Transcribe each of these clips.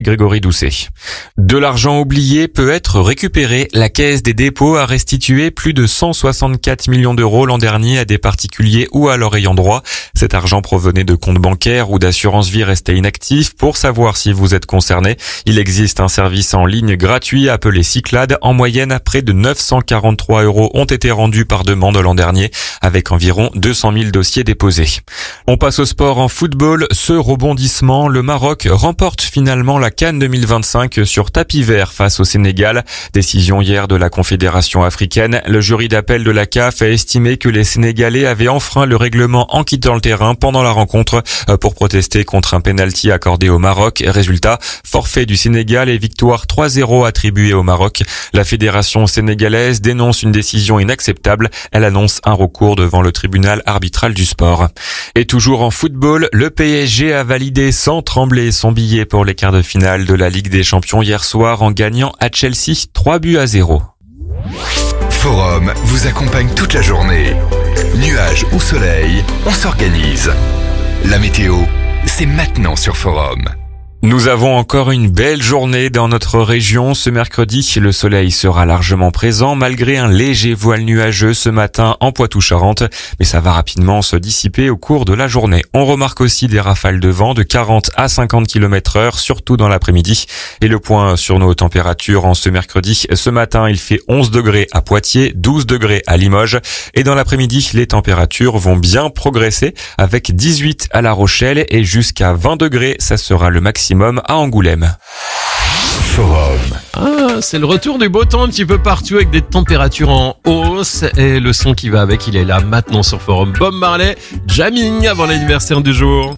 Grégory Doucet. De l'argent oublié peut être récupéré. La Caisse des dépôts a restitué plus de 164 millions d'euros l'an dernier à des particuliers ou à leurs ayants droit. Cet argent provenait de comptes bancaires ou d'assurance vie restés inactifs. Pour savoir si vous êtes concerné, il existe un service en ligne gratuit appelé Cyclade. En moyenne, près de 943 € ont été rendus par demande l'an dernier, avec environ 200 000 dossiers déposés. On passe au sport en football. Ce rebondissement, le Maroc remporte finalement la CAN 2025 sur tapis vert face au Sénégal. Décision hier de la Confédération africaine. Le jury d'appel de la CAF a estimé que les Sénégalais avaient enfreint le règlement en quittant le terrain pendant la rencontre pour protester contre un pénalty accordé au Maroc. Résultat, forfait du Sénégal et victoire 3-0 attribuée au Maroc. La fédération sénégalaise dénonce une décision inacceptable. Elle annonce un recours devant le tribunal arbitral du sport. Et toujours en football, le PSG a validé sans trembler son billet pour les quarts de finale de la Ligue des Champions hier soir en gagnant à Chelsea 3-0. Forum vous accompagne toute la journée. Nuages ou soleil, on s'organise. La météo, c'est maintenant sur Forum. Nous avons encore une belle journée dans notre région. Ce mercredi, le soleil sera largement présent malgré un léger voile nuageux ce matin en Poitou-Charentes. Mais ça va rapidement se dissiper au cours de la journée. On remarque aussi des rafales de vent de 40 à 50 km/h, surtout dans l'après-midi. Et le point sur nos températures en ce mercredi. Ce matin, il fait 11 degrés à Poitiers, 12 degrés à Limoges. Et dans l'après-midi, les températures vont bien progresser avec 18 à La Rochelle et jusqu'à 20 degrés. Ça sera le maximum à Angoulême. Forum. C'est le retour du beau temps un petit peu partout avec des températures en hausse et le son qui va avec, il est là maintenant sur Forum. Bob Marley, jamming avant l'anniversaire du jour.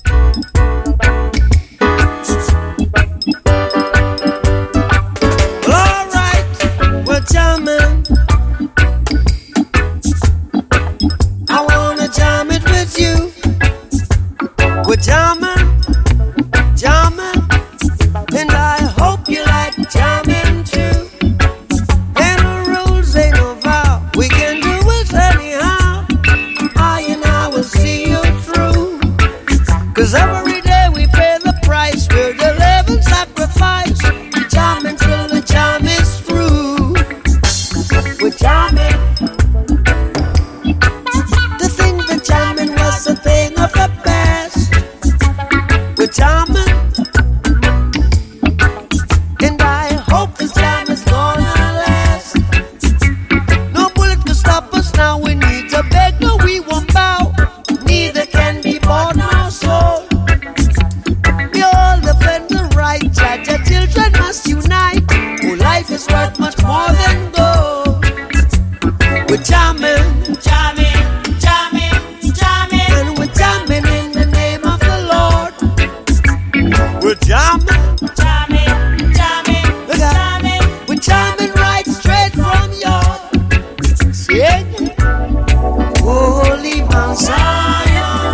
Cause every day we pay the price, we're the living sacrifice. Jamming till the jam is through. We're jamming. To think that jamming was a thing of the past. We're jamming. And I hope this jam is gonna last. No bullet can stop us now, we need to beg, no we won't bow. Neither can be bought now, so we all defend the right. Judge, our children must unite. Oh, life is worth much more than gold. We're jamming, jamming, jamming, jamming, and we're jamming in the name of the Lord. We're jamming, jamming, jamming, jamming. We're jamming right straight from your sing. Holy Mount Zion,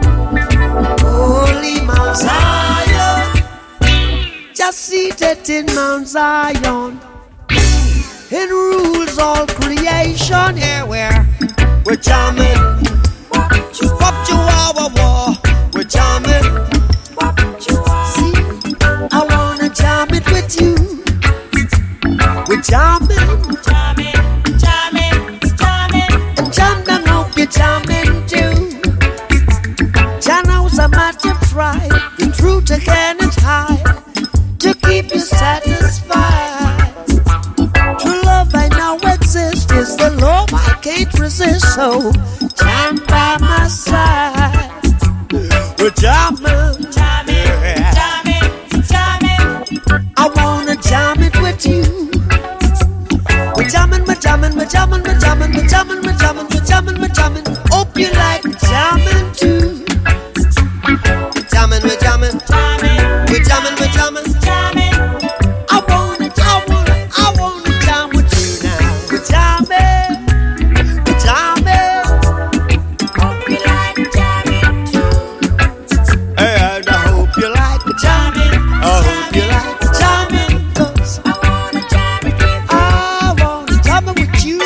Holy Mount Zion, just seated in Mount Zion, it rules all creation. Yeah, we're jamming. Wop chihuahua, we're jamming. See, I wanna jam it with you. We're jamming, jamming, jamming, jamming, and jam down, hope you're jamming too. Channels a matter of pride, the truth again is high, to keep you satisfied. True love I know exists, is the love I can't resist, so jam by my side. We're jamming, jamming, jamming, jamming. I wanna jam it with you. We're jamming, we're jamming, we're jamming, we're jamming, we're jamming, we're jamming, we're jamming, we're jamming. Hope you like jamming too. We're jamming, we're jamming, jamming, we're jamming, we're jamming, jamming. I wanna jam with you now. We're jamming, we're jamming. Hope you like jamming too. And I hope you like jamming. I hope you like jamming, 'cause I wanna jam it with you. I wanna jam it with you.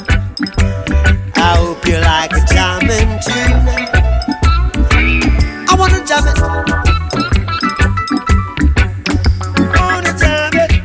I hope you like jamming too. jam it. Wanna jam it.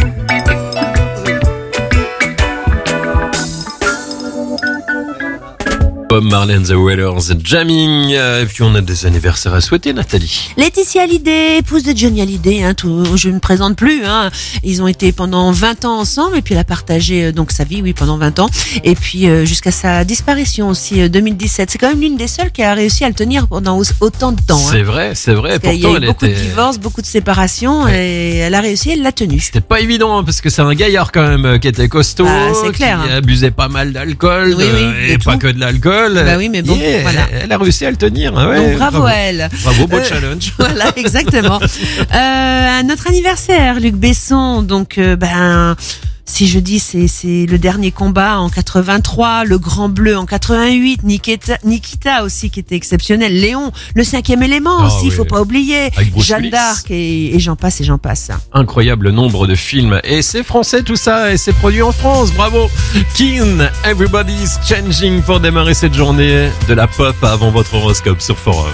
Bob Marley and the Wailers, jamming. Et puis on a des anniversaires à souhaiter, Nathalie. Laetitia Hallyday, épouse de Johnny Hallyday, je ne me présente plus. Ils ont été pendant 20 ans ensemble et puis elle a partagé donc sa vie, pendant 20 ans. Et puis jusqu'à sa disparition aussi, 2017. C'est quand même l'une des seules qui a réussi à le tenir pendant autant de temps. C'est vrai. Pourtant, il y a eu beaucoup de divorces, beaucoup de séparations et elle a réussi, elle l'a tenu. C'était pas évident parce que c'est un gaillard quand même qui était costaud, c'est clair, qui abusait pas mal d'alcool, et pas que de l'alcool. Bah oui, mais bon, voilà. Elle a réussi à le tenir. Ouais, donc bravo à elle. Bravo, beau challenge. Voilà, exactement. Notre anniversaire, Luc Besson. Donc, si je dis c'est le dernier combat en 83, le Grand Bleu en 88, Nikita aussi qui était exceptionnel, Léon, le 5e élément aussi, faut pas oublier, Jeanne d'Arc et j'en passe. Incroyable nombre de films et c'est français tout ça et c'est produit en France. Bravo. Keane, Everybody's Changing pour démarrer cette journée de la pop avant votre horoscope sur Forum.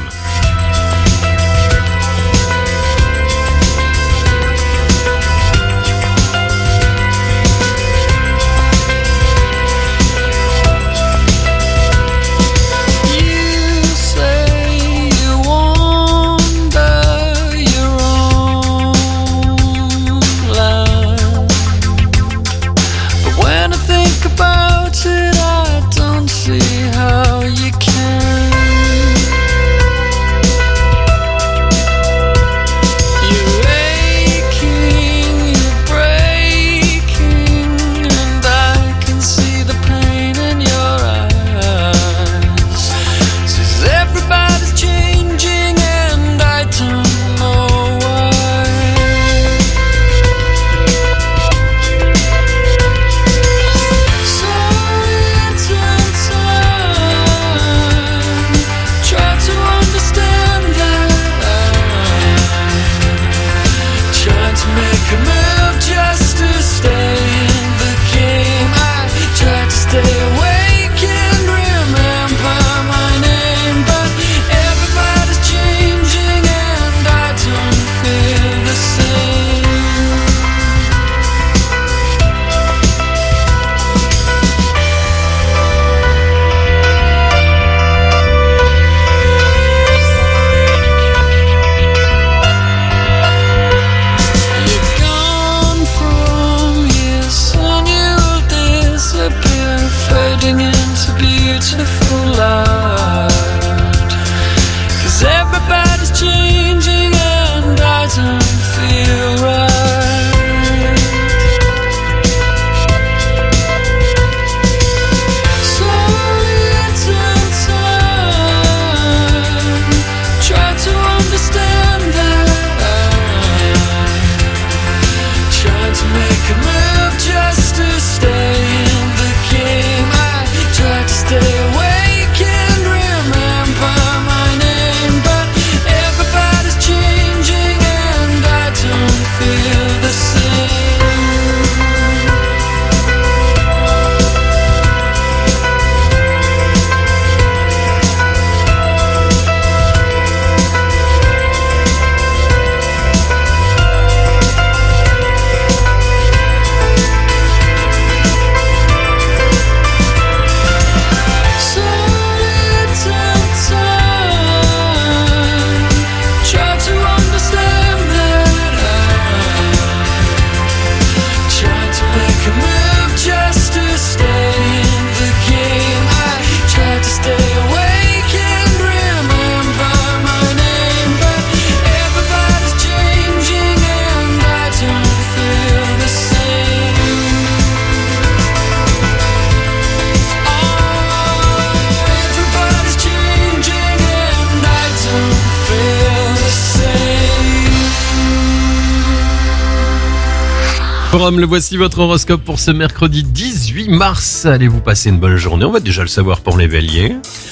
Forum, le voici votre horoscope pour ce mercredi 18 mars. Allez-vous passer une bonne journée? On va déjà le savoir pour les béliers.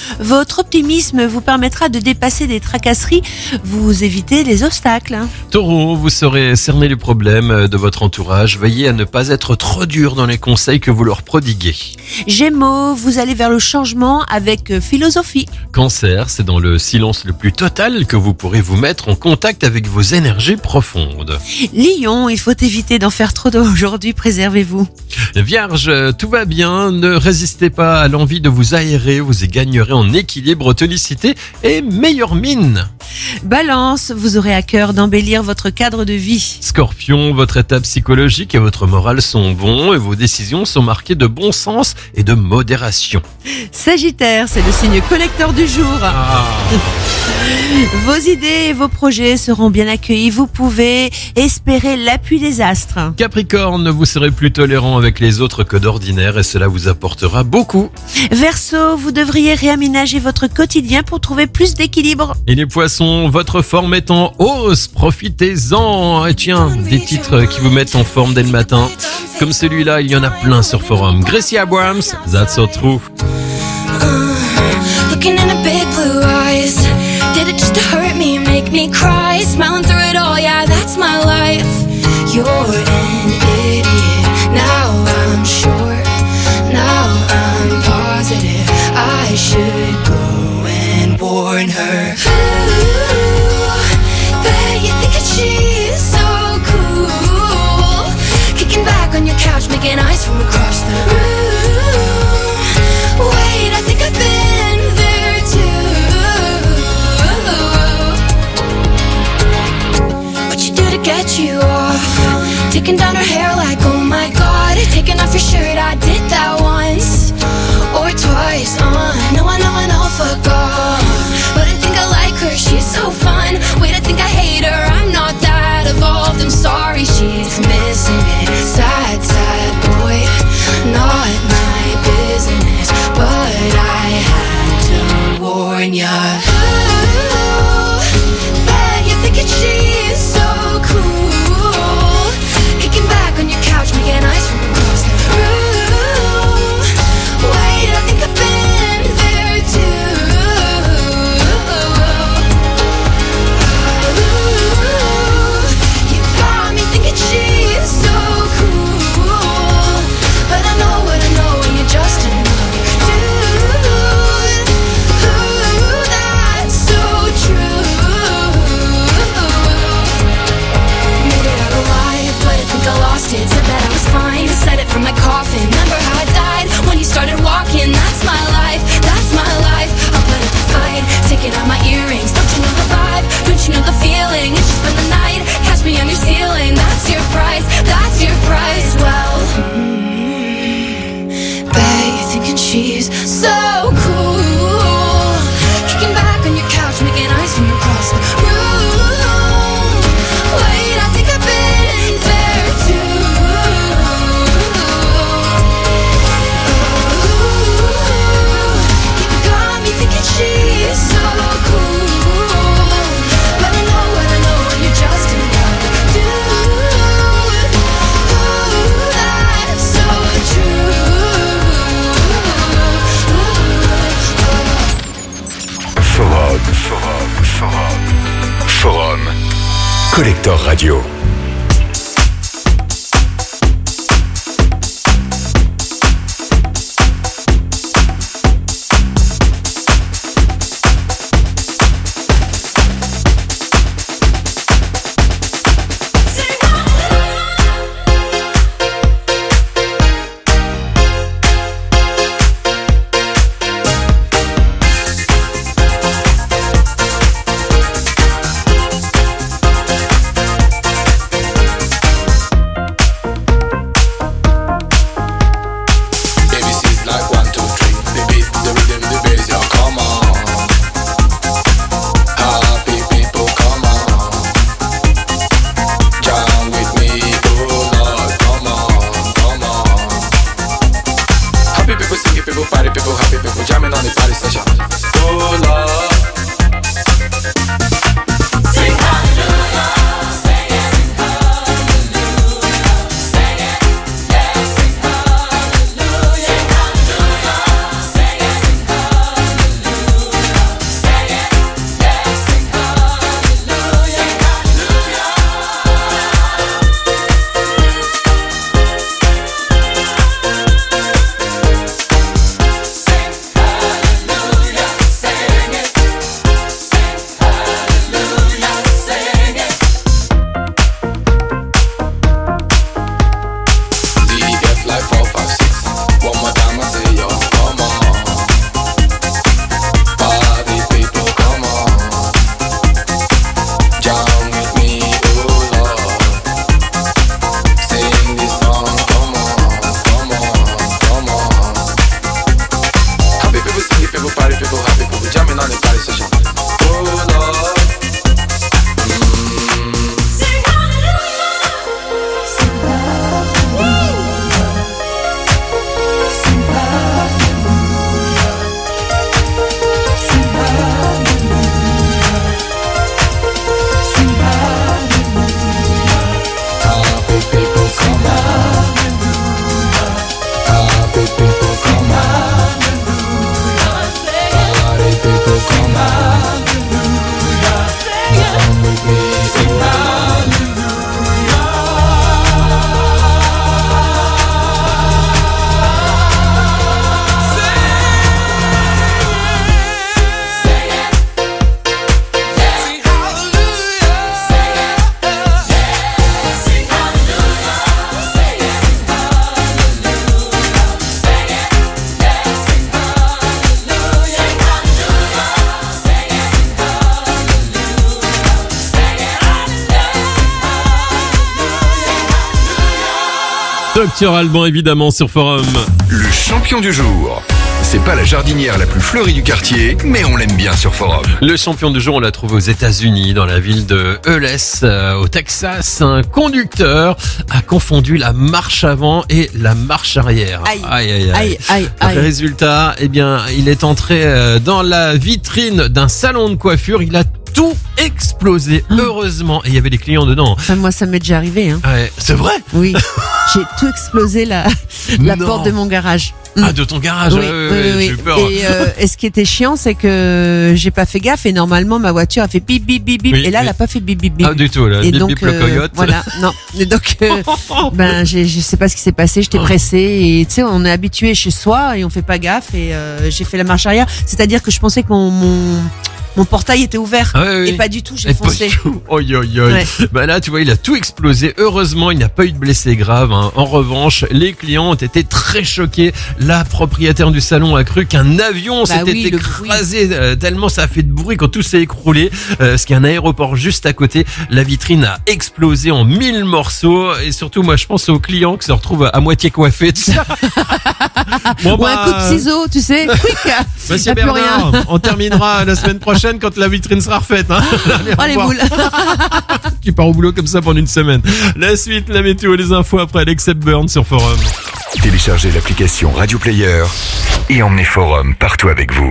Votre optimisme vous permettra de dépasser des tracasseries, vous évitez les obstacles. Taureau, vous saurez cerner les problèmes de votre entourage. Veillez à ne pas être trop dur dans les conseils que vous leur prodiguez. Gémeaux, vous allez vers le changement avec philosophie. Cancer, c'est dans le silence le plus total que vous pourrez vous mettre en contact avec vos énergies profondes. Lion, il faut éviter d'en faire trop aujourd'hui, préservez-vous. Vierge, tout va bien, ne résistez pas à l'envie de vous aérer, vous y gagnerez en équilibre, tonicité et meilleure mine. Balance, vous aurez à cœur d'embellir votre cadre de vie. Scorpion, votre état psychologique et votre morale sont bons et vos décisions sont marquées de bon sens et de modération. Sagittaire, c'est le signe collecteur du jour. Vos idées et vos projets seront bien accueillis. Vous pouvez espérer l'appui des astres. Capricorne, vous serez plus tolérant avec les autres que d'ordinaire et cela vous apportera beaucoup. Verseau, vous devriez réaménager votre quotidien pour trouver plus d'équilibre. Et les poissons, votre forme est en hausse, profitez-en. Et tiens, des titres qui vous mettent en forme dès le matin. Comme celui-là, il y en a plein sur Forum. Gracie Abrams, That's So True. Looking in her big blue eyes, did it just to hurt me, make me cry, smiling through it all, yeah, that's my life. You're an idiot, now I'm sure, now I'm positive, I should go and warn her. Ooh, bet you think that she's so cool, kicking back on your couch, making eyes from across the room. Wait, I think I've been there too. What you do to get you off? Taking down her hair like, oh my god. Taking off your shirt, I did that once or twice. I know, fuck off. But I think I like her, she's so fun. Wait, I think I hate her, I'm not that evolved. I'm sorry, she's missing it. Sad, sad boy, not my business. But I had to warn ya. Ooh, bet you're thinking she's so cool, kicking back on your couch, making eyes from across the room. Wait, I think I've been there too. Ooh, you got me thinking she's so cool, but I know what I know, and you're just another dude. Ooh, that's so true. Made it out alive, but I think I lost it. Said that I was fine, said it from my coffin. Remember how I died when you started walking? That's my life, that's my life. I'll put up a fight, taking out my earrings. Don't you know the vibe? Don't you know the feeling? It's just been the night, catch me on your ceiling. That's your price, that's your price. Well, bet you're thinking she's so cool, kicking back on your couch, making eyes from across the room. Wait, I think I've been there too. Ooh, you got me thinking she's so cool, but I know what I know, and you're just another dude. Ooh, that's so true. Forum. Collector Radio. Docteur Alban, évidemment, sur Forum. Le champion du jour. C'est pas la jardinière la plus fleurie du quartier, mais on l'aime bien sur Forum. Le champion du jour, on l'a trouvé aux États-Unis, dans la ville de Euless, au Texas. Un conducteur a confondu la marche avant et la marche arrière. Aïe. Résultat, eh bien, il est entré dans la vitrine d'un salon de coiffure. Il a tout explosé, heureusement. Et il y avait des clients dedans. Enfin, moi, ça m'est déjà arrivé. Hein. Ouais, c'est vrai? Oui, j'ai tout explosé la Non. porte de mon garage. Ah, de ton garage? Oui, ouais, oui. j'ai eu peur. Et ce qui était chiant, c'est que j'ai pas fait gaffe et normalement ma voiture a fait bip bip bip bip Oui, et là oui. elle a pas fait bip bip bip. Ah, du tout, là. Et Bip, donc bip, le coyote. voilà, non. Et donc je sais pas ce qui s'est passé, j'étais pressée et tu sais on est habitué chez soi et on fait pas gaffe et j'ai fait la marche arrière, c'est-à-dire que je pensais que mon portail était ouvert Ah, ouais, et oui. pas du tout, j'ai Et pas foncé. du tout. Oi. Ouais. Bah là, tu vois, il a tout explosé. Heureusement, il n'y a pas eu de blessés graves. Hein. En revanche, les clients ont été très choqués. La propriétaire du salon a cru qu'un avion s'était oui, le écrasé tellement ça a fait de bruit quand tout s'est écroulé. Ce qui est un aéroport juste à côté. La vitrine a explosé en 1000 morceaux. Et surtout, moi, je pense aux clients qui se retrouvent à moitié coiffés. Tu sais. Bon, Ou un coup de ciseau, tu sais, quick. Monsieur Y a plus Bernard, rien. on terminera la semaine prochaine quand la vitrine sera refaite. Hein. Allez, Oh au les revoir. boules. Tu pars au boulot comme ça pendant une semaine. La suite, la météo, les infos après Alex Hepburn sur Forum. Téléchargez l'application Radio Player et emmenez Forum partout avec vous.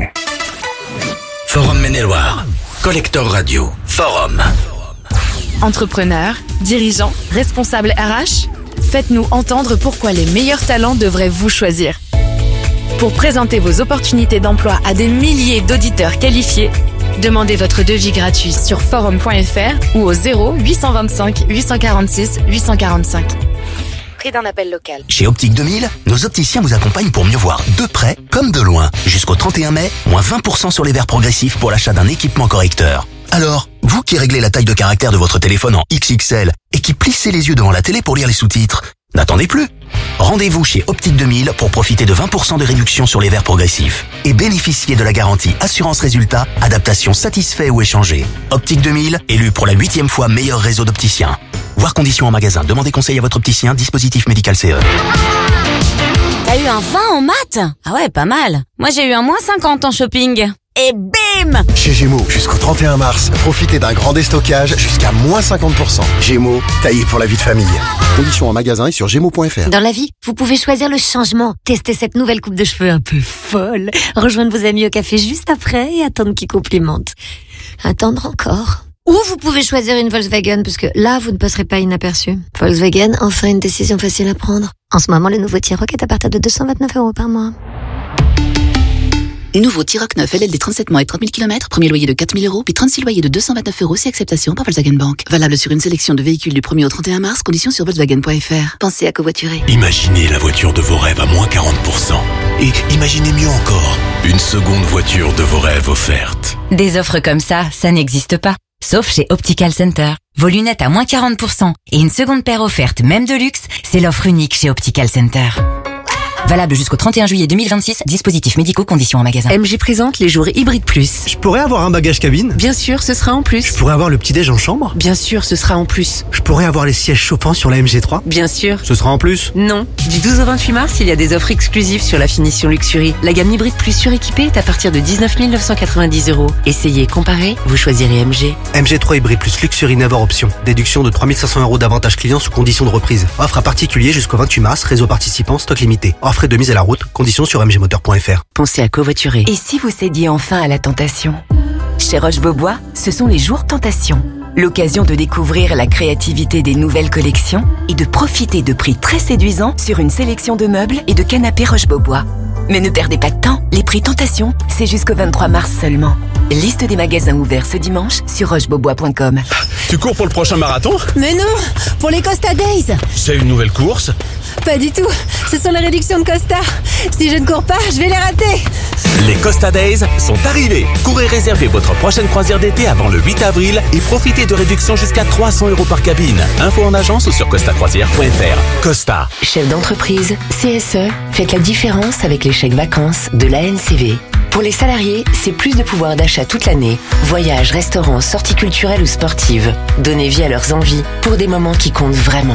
Forum Maine-et-Loire. Collector Radio. Forum. Entrepreneurs, dirigeants, responsables RH, faites-nous entendre pourquoi les meilleurs talents devraient vous choisir. Pour présenter vos opportunités d'emploi à des milliers d'auditeurs qualifiés, demandez votre devis gratuit sur forum.fr ou au 0825 846 845. Prix d'un appel local. Chez Optique 2000, nos opticiens vous accompagnent pour mieux voir de près comme de loin. Jusqu'au 31 mai, moins 20% sur les verres progressifs pour l'achat d'un équipement correcteur. Alors, vous qui réglez la taille de caractère de votre téléphone en XXL et qui plissez les yeux devant la télé pour lire les sous-titres, n'attendez plus. Rendez-vous chez Optique 2000 pour profiter de 20% de réduction sur les verres progressifs et bénéficier de la garantie assurance résultat, adaptation satisfait ou échangé. Optique 2000, élu pour la 8e fois meilleur réseau d'opticiens. Voir conditions en magasin. Demandez conseil à votre opticien. Dispositif médical CE. T'as eu un 20 en maths? Ah ouais, pas mal. Moi j'ai eu un moins 50 en shopping. Et bim! Chez Gémeaux, jusqu'au 31 mars, profitez d'un grand déstockage jusqu'à moins 50%. Gémeaux, taillé pour la vie de famille. Conditions en magasin et sur gémeaux.fr. Dans la vie, vous pouvez choisir le changement. Tester cette nouvelle coupe de cheveux un peu folle. Rejoindre vos amis au café juste après et attendre qu'ils complimentent. Attendre encore. Ou vous pouvez choisir une Volkswagen, parce que là, vous ne passerez pas inaperçu. Volkswagen, enfin une décision facile à prendre. En ce moment, le nouveau T-Roc est à partir de 229 € par mois. Nouveau T-Roc 9 LLD 37 mois et 30 000 km, premier loyer de 4 000 €, puis 36 loyers de 229 € si acceptation par Volkswagen Bank. Valable sur une sélection de véhicules du 1er au 31 mars, conditions sur Volkswagen.fr. Pensez à covoiturer. Imaginez la voiture de vos rêves à moins 40%. Et imaginez mieux encore, une seconde voiture de vos rêves offerte. Des offres comme ça n'existe pas. Sauf chez Optical Center. Vos lunettes à moins 40% et une seconde paire offerte, même de luxe, c'est l'offre unique chez Optical Center. Valable jusqu'au 31 juillet 2026, dispositifs médicaux, conditions en magasin. MG présente les jours hybrides plus. Je pourrais avoir un bagage cabine? Bien sûr, ce sera en plus. Je pourrais avoir le petit-déj en chambre? Bien sûr, ce sera en plus. Je pourrais avoir les sièges chauffants sur la MG3? Bien sûr. Ce sera en plus? Non. Du 12 au 28 mars, il y a des offres exclusives sur la finition Luxury. La gamme hybride plus suréquipée est à partir de 19 990 €. Essayez, comparez, vous choisirez MG. MG3 hybride plus Luxury Never Option. Déduction de 3 500 € d'avantages clients sous conditions de reprise. Offre à particulier jusqu'au 28 mars, réseau participant, stock limité. Hors frais de mise à la route, conditions sur mgmoteur.fr. Pensez à covoiturer. Et si vous cédiez enfin à la tentation? Chez Roche-Beaubois, ce sont les jours Tentation. L'occasion de découvrir la créativité des nouvelles collections et de profiter de prix très séduisants sur une sélection de meubles et de canapés Roche-Beaubois. Mais ne perdez pas de temps, les prix Tentation, c'est jusqu'au 23 mars seulement. Liste des magasins ouverts ce dimanche sur rochebeaubois.com. Tu cours pour le prochain marathon? Mais non, pour les Costa Days. C'est une nouvelle course? Pas du tout, ce sont les réductions de Costa. Si je ne cours pas, je vais les rater. Les Costa Days sont arrivés. Courez réserver votre prochaine croisière d'été avant le 8 avril et profitez de réductions jusqu'à 300 € par cabine. Info en agence ou sur costacroisière.fr. Costa. Chef d'entreprise, CSE, faites la différence avec les chèques vacances de l'ANCV. Pour les salariés, c'est plus de pouvoir d'achat toute l'année. Voyages, restaurants, sorties culturelles ou sportives. Donnez vie à leurs envies pour des moments qui comptent vraiment.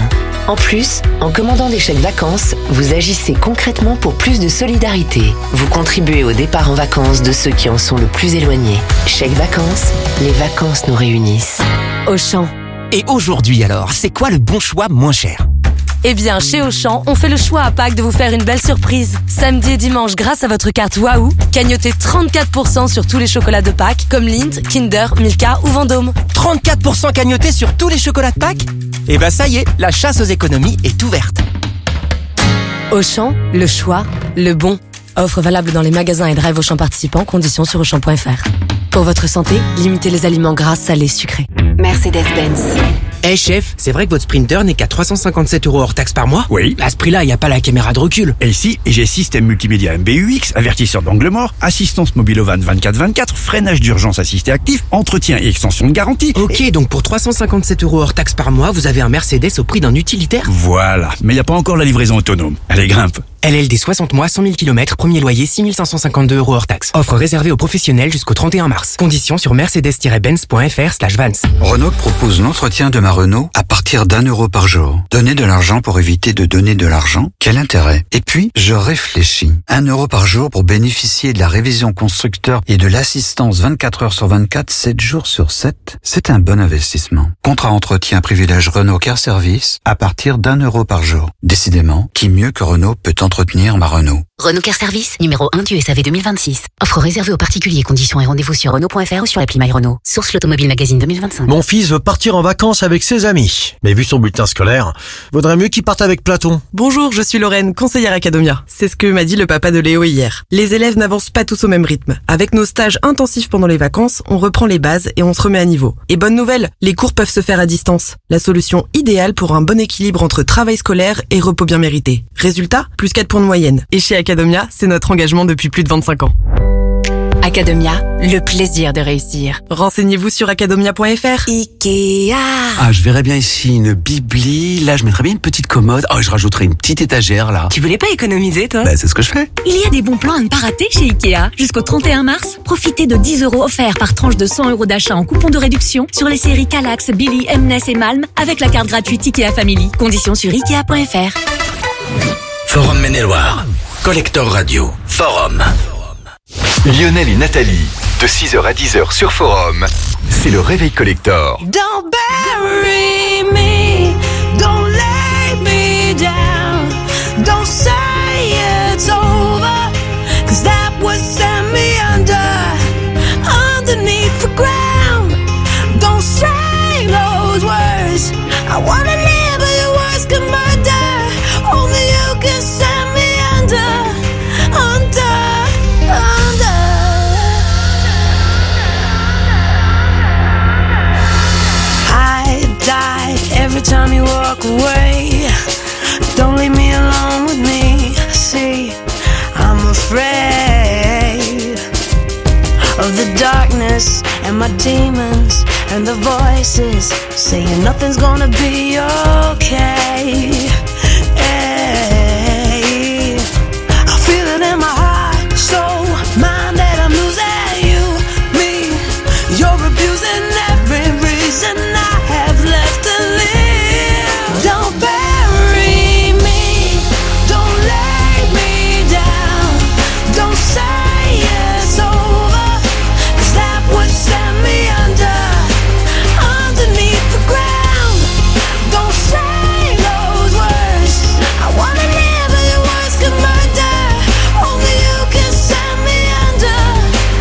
En plus, en commandant des chèques vacances, vous agissez concrètement pour plus de solidarité. Vous contribuez au départ en vacances de ceux qui en sont le plus éloignés. Chèques vacances, les vacances nous réunissent. Auchan. Et aujourd'hui alors, c'est quoi le bon choix moins cher ? Eh bien, chez Auchan, on fait le choix à Pâques de vous faire une belle surprise. Samedi et dimanche, grâce à votre carte Waouh, gagnotez 34% sur tous les chocolats de Pâques, comme Lindt, Kinder, Milka ou Vendôme. 34% cagnotés sur tous les chocolats de Pâques ? Eh ben ça y est, la chasse aux économies est ouverte. Auchan, le choix, le bon. Offre valable dans les magasins et drive Auchan participants, conditions sur Auchan.fr. Pour votre santé, limitez les aliments gras, salés, sucrés. Mercedes-Benz. Eh chef, c'est vrai que votre Sprinter n'est qu'à 357 € hors taxe par mois ? Oui. À ce prix-là, il n'y a pas la caméra de recul. Et si, j'ai système multimédia MBUX, avertisseur d'angle mort, assistance mobile au van 24/24, freinage d'urgence assisté actif, entretien et extension de garantie. Ok, donc pour 357 € hors taxe par mois, vous avez un Mercedes au prix d'un utilitaire ? Voilà, mais il n'y a pas encore la livraison autonome. Allez, grimpe. LLD 60 mois, 100 000 km, premier loyer 6 552 € hors taxe. Offre réservée aux professionnels jusqu'au 31 mars. Conditions sur mercedes-benz.fr/vans. Renault propose l'entretien de ma Renault à partir d'€1 par jour. Donner de l'argent pour éviter de donner de l'argent, quel intérêt ? Et puis, je réfléchis. 1 € par jour pour bénéficier de la révision constructeur et de l'assistance 24 heures sur 24, 7 jours sur 7, c'est un bon investissement. Contrat entretien privilège Renault Car Service à partir d'1 € par jour. Décidément, qui mieux que Renault peut entretenir ma Renault ? Renault Car Service, numéro 1 du SAV 2026. Offre réservée aux particuliers, conditions et rendez-vous sur Renault.fr ou sur l'appli My Renault. Source l'Automobile Magazine 2025. Mon fils veut partir en vacances avec ses amis. Mais vu son bulletin scolaire, vaudrait mieux qu'il parte avec Platon. Bonjour, je suis Lorraine, conseillère Academia. C'est ce que m'a dit le papa de Léo hier. Les élèves n'avancent pas tous au même rythme. Avec nos stages intensifs pendant les vacances, on reprend les bases et on se remet à niveau. Et bonne nouvelle, les cours peuvent se faire à distance. La solution idéale pour un bon équilibre entre travail scolaire et repos bien mérité. Résultat, plus 4 points de moyenne. Et chez Academia, c'est notre engagement depuis plus de 25 ans. Academia, le plaisir de réussir. Renseignez-vous sur academia.fr. Ikea. Ah, je verrais bien ici une bibli. Là, je mettrais bien une petite commode. Oh, je rajouterais une petite étagère, là. Tu voulais pas économiser, toi ? Bah, c'est ce que je fais. Il y a des bons plans à ne pas rater chez Ikea. Jusqu'au 31 mars, profitez de 10 € offerts par tranche de 100 € d'achat en coupon de réduction sur les séries Kallax, Billy, Mness et Malm avec la carte gratuite Ikea Family. Conditions sur Ikea.fr. Forum Maine-et-Loire. Collector Radio. Forum. Lionel et Nathalie, de 6h à 10h sur Forum, c'est le Réveil Collector. Don't bury me, don't lay me down, don't say it's over, 'cause that would send me underneath the ground. Don't say those words, I wanna live but your words can murder, only you can send me under. Every time you walk away, don't leave me alone with me. See, I'm afraid of the darkness and my demons and the voices saying nothing's gonna be okay. Hey, I feel it in my heart, soul, mind that I'm losing you, me. You're abusing every reason I have left to live. Don't bury me, don't lay me down, don't say it's over, 'cause that would send me underneath the ground. Don't say those words, I wanna live but your words can murder, only you can send me under.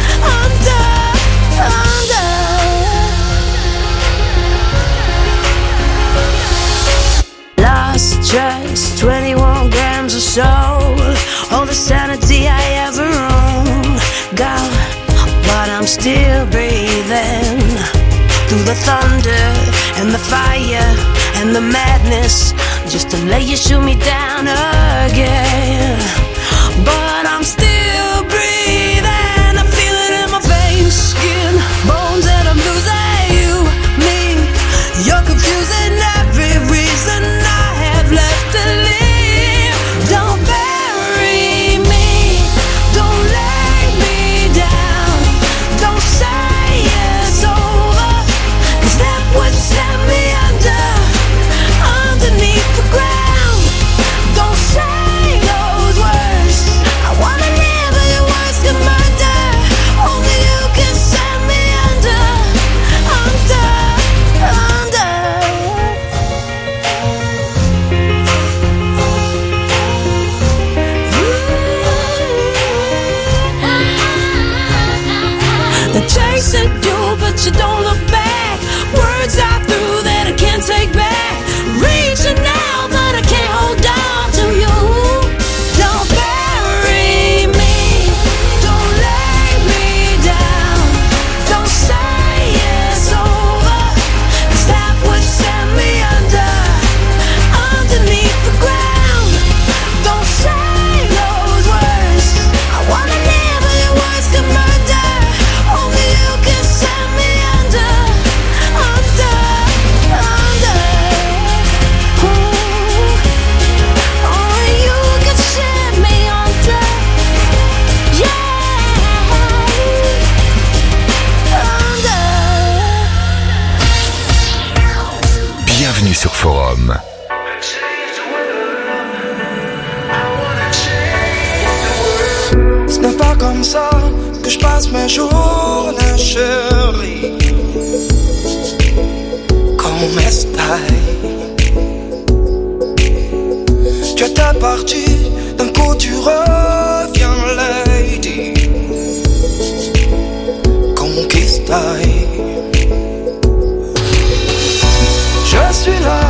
Lost just 21 grams of soul, all the sanity I ever owned, gone, but I'm still breathing through the thunder and the fire and the madness, just to let you shoot me down again. But I'm still breathing, I feel it in my veins, skin, bones, and I'm losing you, me. You're confusing every reason I have left to live. Don't bury me, don't lay me down, don't say it's over, 'cause that would send me underneath the ground. Forum. Ce n'est pas comme ça que je passe mes journées, chérie. Comme estai. Tu étais parti, d'un coup tu reviens, lady. Conquistai. Je suis là,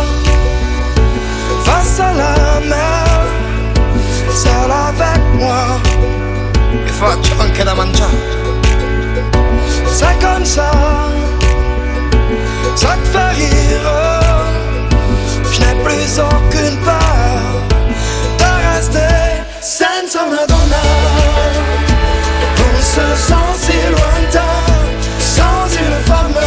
face à la mer, seul avec moi. E faccio anche da mangiare. C'est comme ça, ça te fait rire. Je n'ai plus aucune peur de rester senza una donna. On se sent si lointain, sans une femme.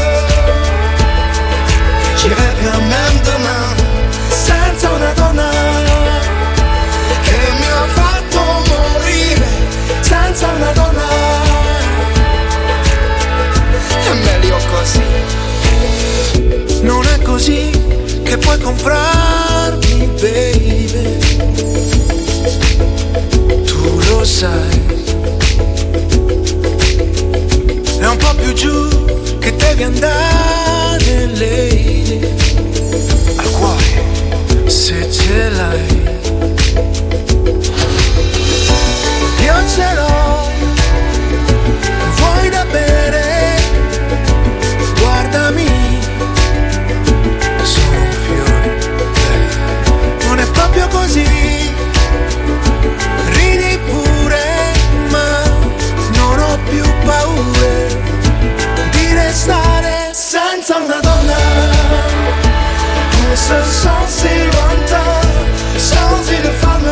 J'irai bien même demain, senza una donna. Che mi ha fatto morire senza una donna. È meglio così. Non è così che puoi comprarmi, baby. Tu lo sai. È un po' più giù che devi andare, lady. Al cuore, se ce l'hai. Io ce l'ho, vuoi da bere? Guardami, sono un fiore. Non è proprio così, ridi pure, ma non ho più paure di restare senza una donna. On se sent si lointain, sans une femme.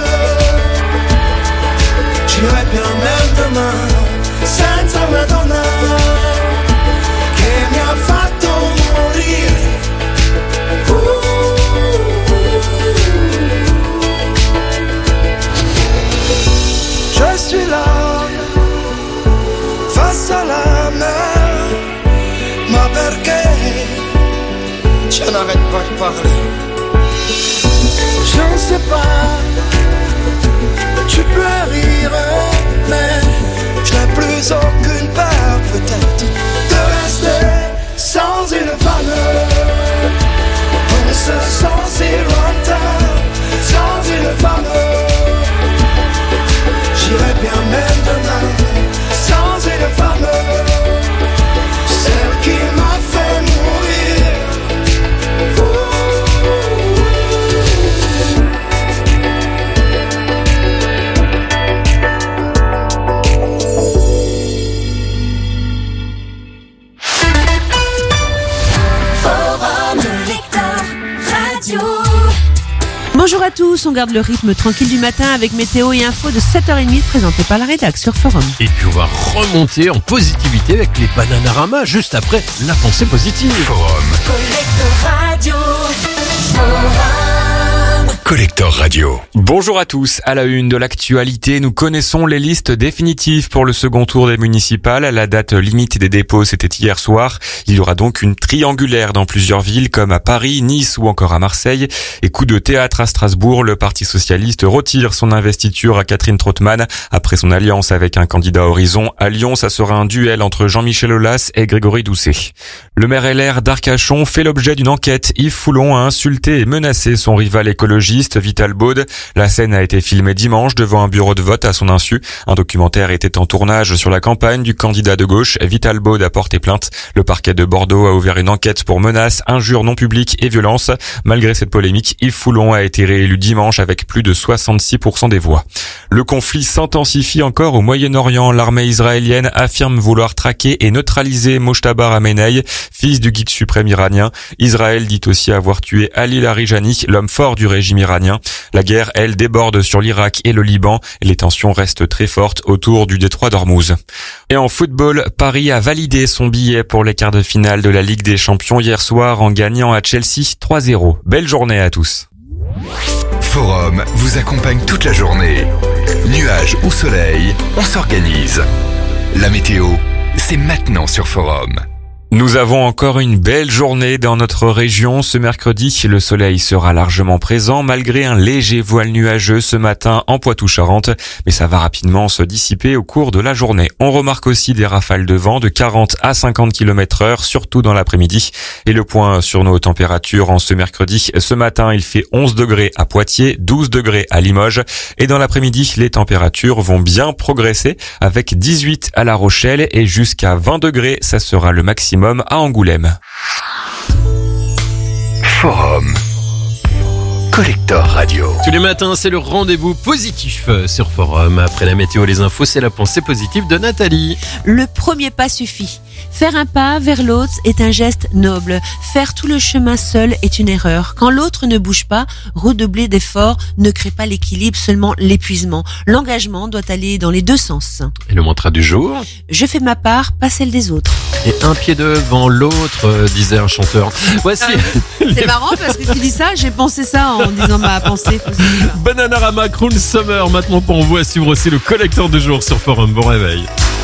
J'irai bien même demain, senza una donna che mi ha fatto morire. Je suis là, face à la mer. Ma perché je n'arrête pas de parler? Je ne sais pas. Tu peux rire, mais je n'ai plus aucune peur peut-être de rester sans une femme. On se sent si lointain, sans une femme. J'irai bien même demain, sans une femme. Celle qui m'a fait mourir. Bonjour à tous, on garde le rythme tranquille du matin avec météo et info de 7h30 présenté par la rédac sur Forum. Et puis on va remonter en positivité avec les Bananarama juste après la pensée positive. Forum. Collector Radio. Bonjour à tous. À la une de l'actualité, nous connaissons les listes définitives pour le second tour des municipales. La date limite des dépôts, c'était hier soir. Il y aura donc une triangulaire dans plusieurs villes comme à Paris, Nice ou encore à Marseille. Et coup de théâtre à Strasbourg, le Parti socialiste retire son investiture à Catherine Trautmann après son alliance avec un candidat Horizon. À Lyon, ça sera un duel entre Jean-Michel Aulas et Grégory Doucet. Le maire LR d'Arcachon fait l'objet d'une enquête. Yves Foulon a insulté et menacé son rival écologiste Vital Baude. La scène a été filmée dimanche devant un bureau de vote à son insu. Un documentaire était en tournage sur la campagne du candidat de gauche. Vital Baude a porté plainte. Le parquet de Bordeaux a ouvert une enquête pour menaces, injures non publiques et violences. Malgré cette polémique, Yves Foulon a été réélu dimanche avec plus de 66% des voix. Le conflit s'intensifie encore au Moyen-Orient. L'armée israélienne affirme vouloir traquer et neutraliser Mojtaba Khamenei, fils du guide suprême iranien. Israël dit aussi avoir tué Ali Larijani, l'homme fort du régime iranien. La guerre, elle, déborde sur l'Irak et le Liban. Les tensions restent très fortes autour du détroit d'Ormuz. Et en football, Paris a validé son billet pour les quarts de finale de la Ligue des Champions hier soir en gagnant à Chelsea 3-0. Belle journée à tous. Forum vous accompagne toute la journée. Nuages ou soleil, on s'organise. La météo, c'est maintenant sur Forum. Nous avons encore une belle journée dans notre région. Ce mercredi, le soleil sera largement présent malgré un léger voile nuageux ce matin en Poitou-Charentes. Mais ça va rapidement se dissiper au cours de la journée. On remarque aussi des rafales de vent de 40 à 50 km/h, surtout dans l'après-midi. Et le point sur nos températures en ce mercredi. Ce matin, il fait 11 degrés à Poitiers, 12 degrés à Limoges. Et dans l'après-midi, les températures vont bien progresser avec 18 à La Rochelle et jusqu'à 20 degrés. Ça sera le maximum à Angoulême. Forum Collector Radio. Tous les matins, c'est le rendez-vous positif sur Forum. Après la météo, les infos, c'est la pensée positive de Nathalie. Le premier pas suffit. Faire un pas vers l'autre est un geste noble. Faire tout le chemin seul est une erreur. Quand l'autre ne bouge pas, redoubler d'efforts ne crée pas l'équilibre, seulement l'épuisement. L'engagement doit aller dans les deux sens. Et le mantra du jour ? Je fais ma part, pas celle des autres. Et un pied devant l'autre, disait un chanteur. Voici. C'est marrant parce que tu dis ça, j'ai pensé ça en disant ma pensée positive. Bananarama, Cruel Summer, maintenant pour vous à suivre aussi le collecteur du jour sur Forum. Bon réveil.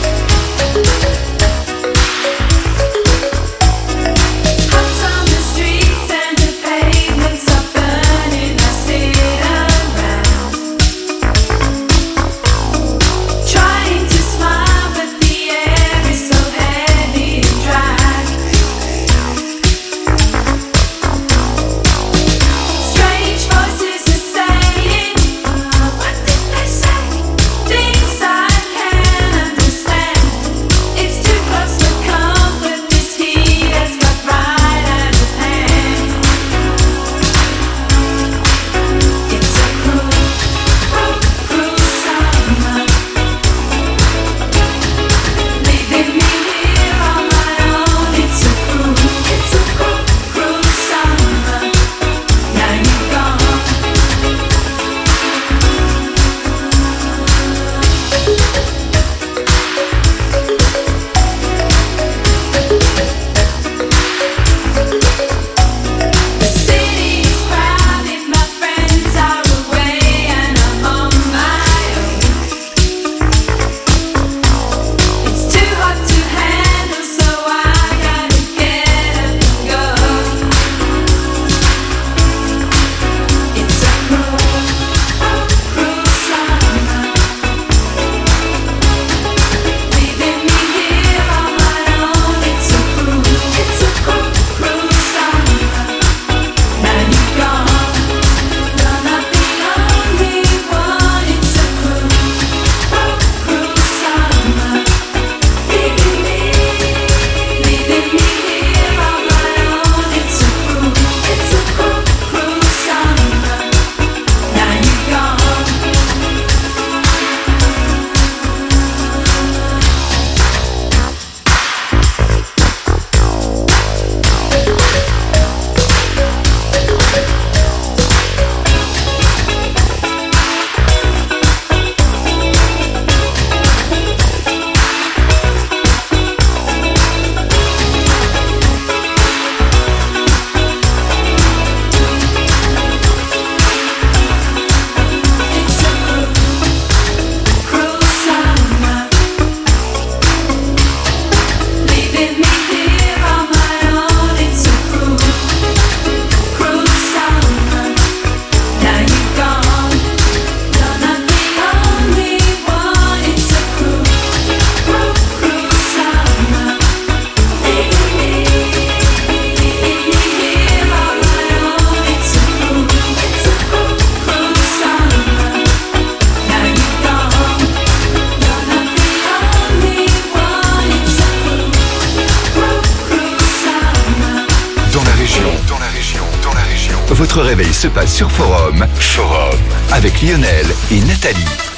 Votre réveil se passe sur Forum. Forum. Avec Lionel et Nathalie.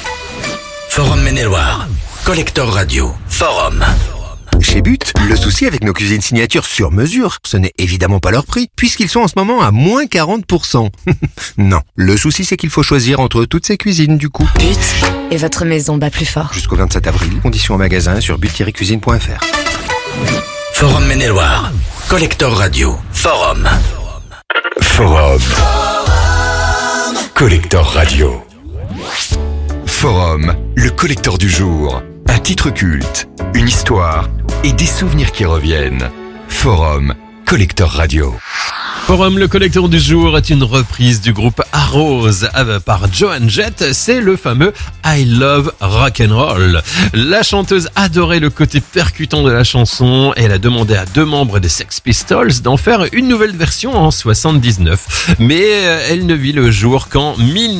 Forum Maine-et-Loire. Collector Radio. Forum. Chez But, le souci avec nos cuisines signatures sur mesure, ce n'est évidemment pas leur prix, puisqu'ils sont en ce moment à moins 40%. Non, le souci c'est qu'il faut choisir entre toutes ces cuisines du coup. But et votre maison bat plus fort. Jusqu'au 27 avril, conditions en magasin sur but-cuisine.fr. Forum Maine-et-Loire. Collector Radio. Forum. Forum. Collector Radio. Forum, le collector du jour. Un titre culte, une histoire et des souvenirs qui reviennent. Forum, Collector Radio. Forum, le collecteur du jour est une reprise du groupe Arose par Joan Jett. C'est le fameux I Love Rock'n'Roll. La chanteuse adorait le côté percutant de la chanson et elle a demandé à 2 membres des Sex Pistols d'en faire une nouvelle version en 79. Mais elle ne vit le jour qu'en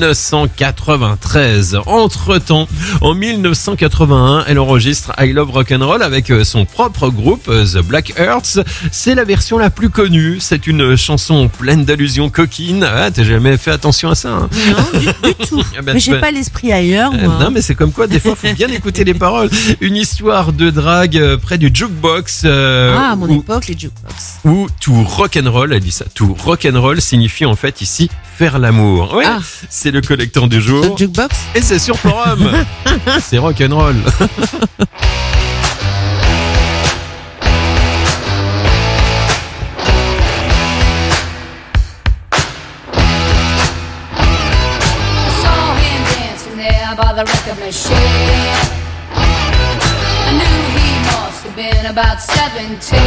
1993. Entre-temps, en 1981, elle enregistre I Love Rock'n'Roll avec son propre groupe, The Black Hearts. C'est la version la plus connue. C'est une chanson pleine d'allusions coquines. Ah, t'as jamais fait attention à ça, hein? Non, du tout. Mais j'ai pas l'esprit ailleurs, moi. Non, mais c'est comme quoi, des fois, faut bien écouter les paroles. Une histoire de drague près du jukebox. À mon époque, les jukebox. Ou to rock'n'roll, elle dit ça. To rock'n'roll signifie en fait ici faire l'amour. Ouais, c'est le collecteur du jour. Le jukebox. Et c'est sur Forum. C'est rock'n'roll. By the record machine, I knew he must have been about 17.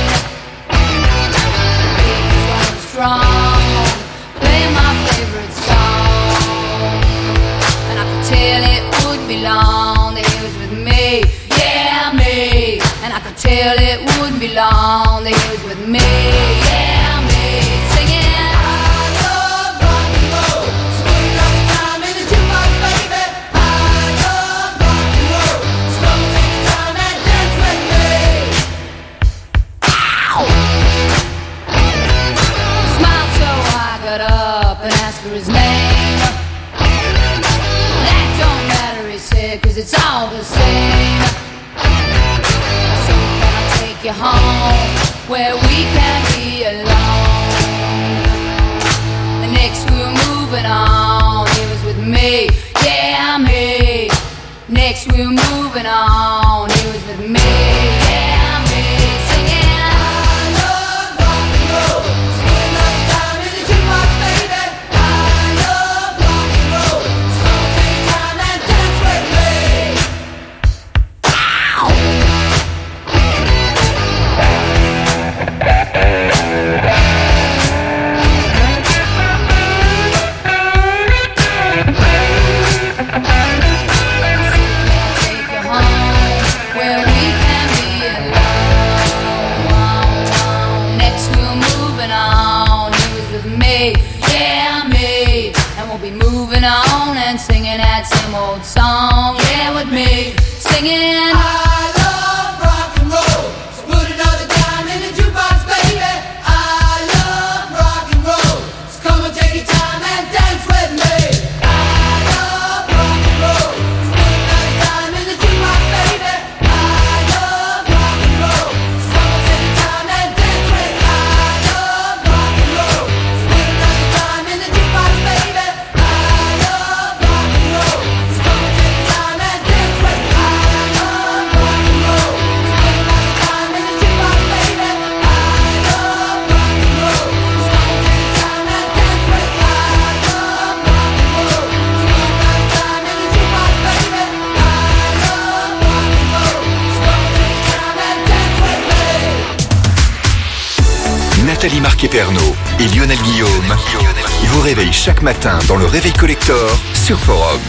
He was going strong, playing my favorite song, and I could tell it wouldn't be long that he was with me, yeah me. And I could tell it wouldn't be long that he was with me, yeah me. Singing. For his name, that don't matter, he said, 'cause it's all the same. So can I take you home where we can be alone? The next we were moving on, he was with me, yeah me. Next we were moving on, he was with me, yeah me. Singing. Moving on and singing that same old song, yeah, with me, singing. I love rock and roll, so put another dime in the jukebox, baby. I love rock and roll, so come and take your time and dance with me. I love rock and roll, so put another dime in the jukebox, baby. I love rock and roll, so come and take your time and dance with me. I love rock and roll, so put another dime in the jukebox, baby. Nathalie Marquet-Pernot et Lionel Guillaume vous réveillent chaque matin dans le Réveil Collector sur Forum.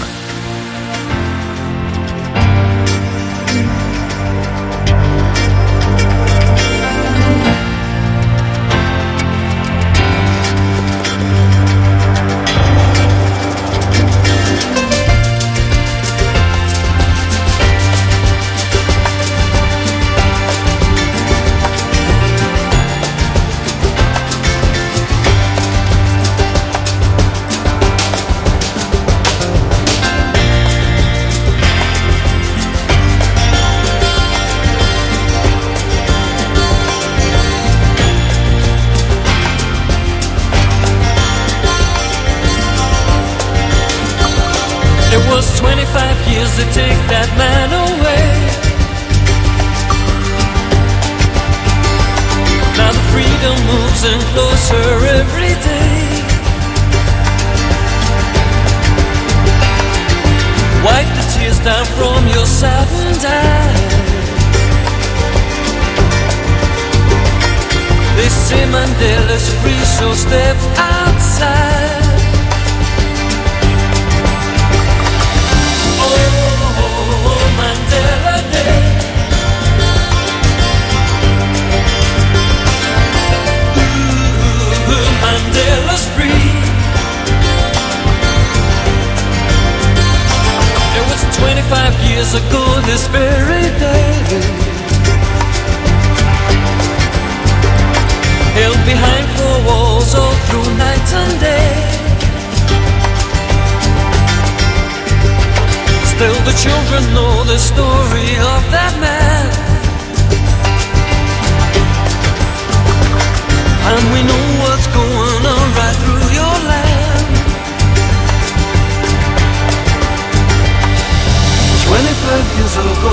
It was 25 years to take that man away. Now the freedom moves in closer every day. Wipe the tears down from your saddened eyes. They say Mandela's free, so step outside. Oh, Mandela Day. Ooh, Mandela's free. It was 25 years ago this very day. Held behind four walls all through night and day. Still the children know the story of that man. And we know what's going on right through your land. 25 years ago.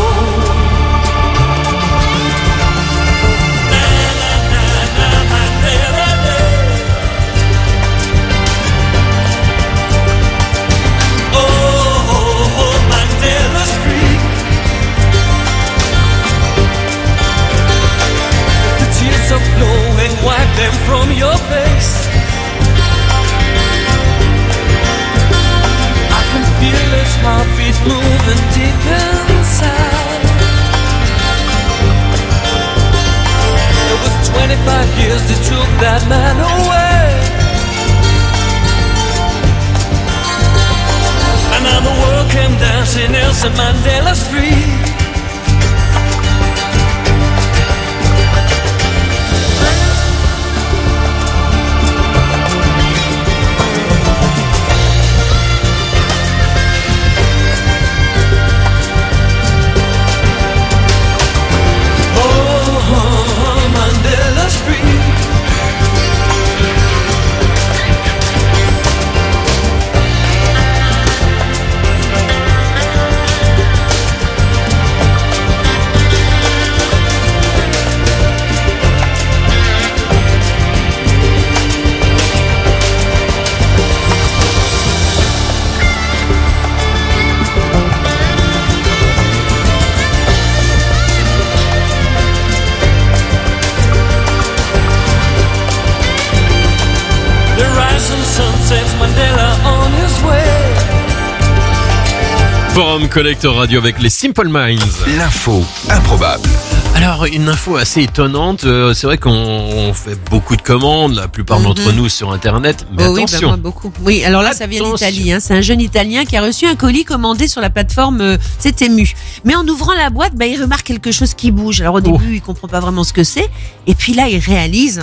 Of blowing, wipe them from your face. I can feel his heartbeat moving deep inside. It was 25 years they took that man away. And now the world came dancing, Nelson Mandela's free. Forum Collector Radio avec les Simple Minds. L'info improbable. Alors, une info assez étonnante. C'est vrai qu'on fait beaucoup de commandes, la plupart d'entre nous sur Internet. Mais attention. Oui, moi beaucoup. Oui, alors là, ça vient d'Italie. C'est un jeune Italien qui a reçu un colis commandé sur la plateforme Temu. Mais en ouvrant la boîte, il remarque quelque chose qui bouge. Alors au début, il comprend pas vraiment ce que c'est. Et puis là, il réalise,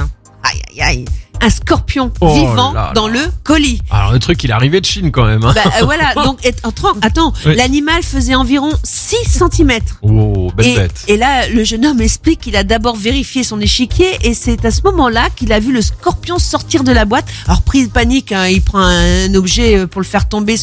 un scorpion vivant dans le colis. Alors le truc, il est arrivé de Chine quand même. Hein. Voilà, donc attends, oui. L'animal faisait environ 6 cm. Oh, belle bête. Et là, le jeune homme explique qu'il a d'abord vérifié son échiquier et c'est à ce moment-là qu'il a vu le scorpion sortir de la boîte. Alors pris de panique, il prend un objet pour le faire tomber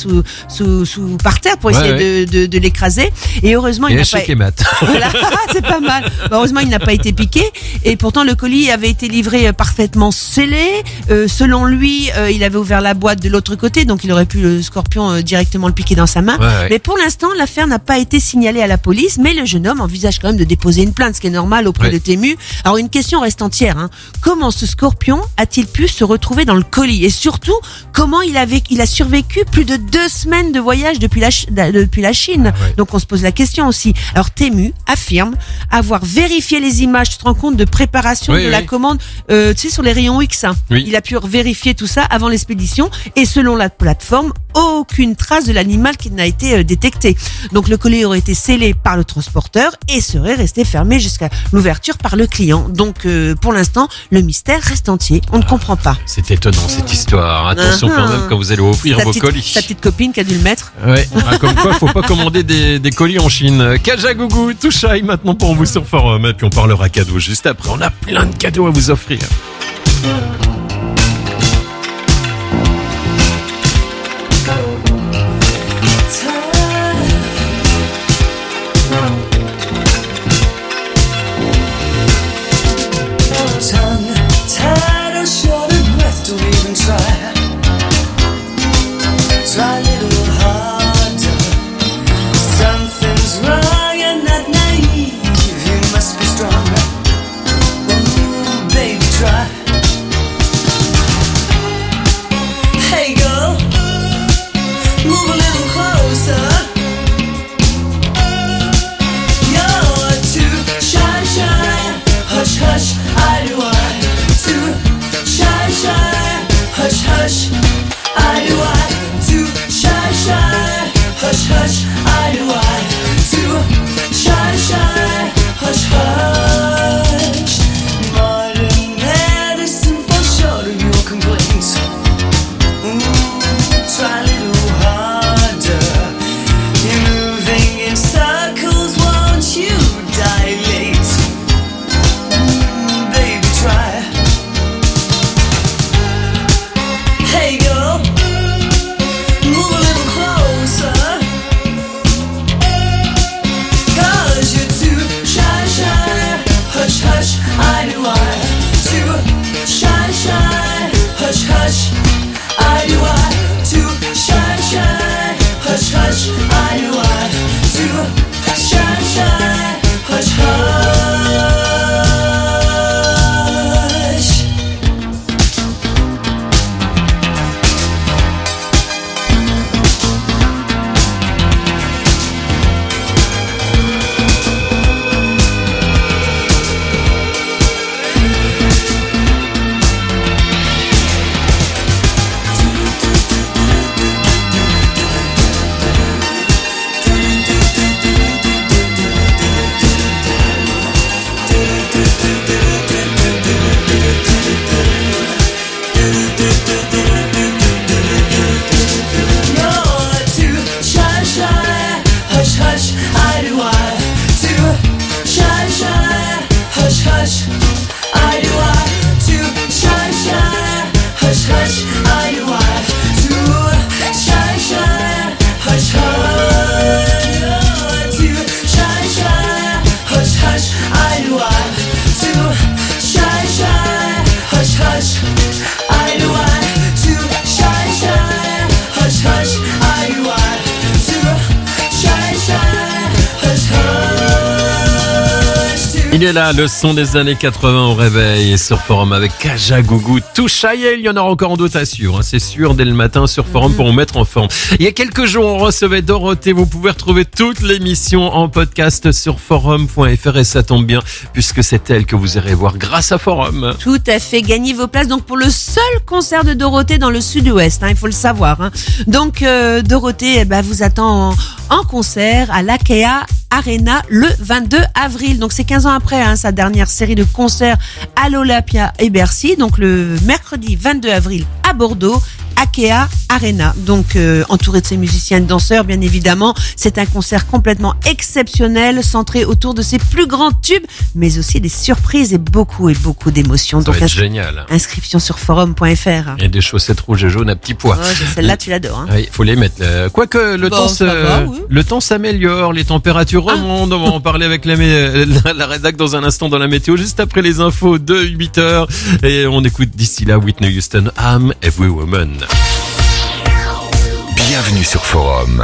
par terre pour essayer de l'écraser. Et heureusement, il n'a pas. Voilà, c'est pas mal. Heureusement, il n'a pas été piqué. Et pourtant, le colis avait été livré parfaitement scellé. Selon lui, il avait ouvert la boîte de l'autre côté, donc il aurait pu le scorpion directement le piquer dans sa main. Mais pour l'instant, l'affaire n'a pas été signalée à la police, mais le jeune homme envisage quand même de déposer une plainte, ce qui est normal auprès de Temu. Alors une question reste entière. Comment ce scorpion a-t-il pu se retrouver dans le colis? Et surtout, comment il a survécu plus de 2 semaines de voyage depuis la Chine? Donc on se pose la question aussi. Alors Temu affirme avoir vérifié les images, tu te rends compte, de préparation de la commande, tu sais, sur les rayons X. Il a pu vérifier tout ça avant l'expédition et selon la plateforme, aucune trace de l'animal qui n'a été détectée. Donc le colis aurait été scellé par le transporteur et serait resté fermé jusqu'à l'ouverture par le client. Donc pour l'instant, le mystère reste entier. On ne comprend pas. C'est étonnant cette histoire. Attention quand même quand vous allez ouvrir vos colis. Ta petite copine qui a dû le mettre. Ouais. Comme quoi, faut pas commander des colis en Chine. Kajagougou, Touchaï maintenant pour vous sur Forum. Et puis on parlera cadeaux juste après. On a plein de cadeaux à vous offrir. Try hush, I do I too shy, shy, hush, hush, I do I too shy, shy, hush, hush. Modern medicine for sure to your complaints. Try a little harder. You're moving in circles, won't you dilate? Baby, try. Hey girl, move a little closer. 'Cause you're too shy, shy. Hush, hush, I do I. Too shy, shy. Hush, hush, I do I. Too shy, shy. Hush, hush, I do I. Too shy, shy. Hush, hush. Il est là, le son des années 80 au réveil sur Forum avec Kajagougou. Tout chaillé, il y en aura encore d'autres à suivre, hein, c'est sûr, dès le matin sur Forum pour vous mettre en forme. Il y a quelques jours, on recevait Dorothée. Vous pouvez retrouver toute l'émission en podcast sur forum.fr et ça tombe bien puisque c'est elle que vous irez voir grâce à Forum. Tout à fait, gagnez vos places donc pour le seul concert de Dorothée dans le sud-ouest, hein, il faut le savoir. Hein. Donc Dorothée vous attend en concert à l'Akea Arena le 22 avril. Donc c'est 15 ans après sa dernière série de concerts à l'Olympia et Bercy. Donc le mercredi 22 avril à Bordeaux, Akea Arena. Donc entouré de ses musiciens et danseurs, bien évidemment. C'est un concert complètement exceptionnel, centré autour de ses plus grands tubes, mais aussi des surprises et beaucoup d'émotions. Ça va être génial. Inscription sur forum.fr. Et des chaussettes rouges et jaunes à petits pois. Oh, celle-là, tu l'adores. Hein. Oui, faut les mettre. Quoique le temps s'améliore, les températures remontent. On va en parler avec la rédac dans un instant dans la météo, juste après les infos de 8h. Et on écoute d'ici là Whitney Houston, I'm Every Woman. Bienvenue sur Forum.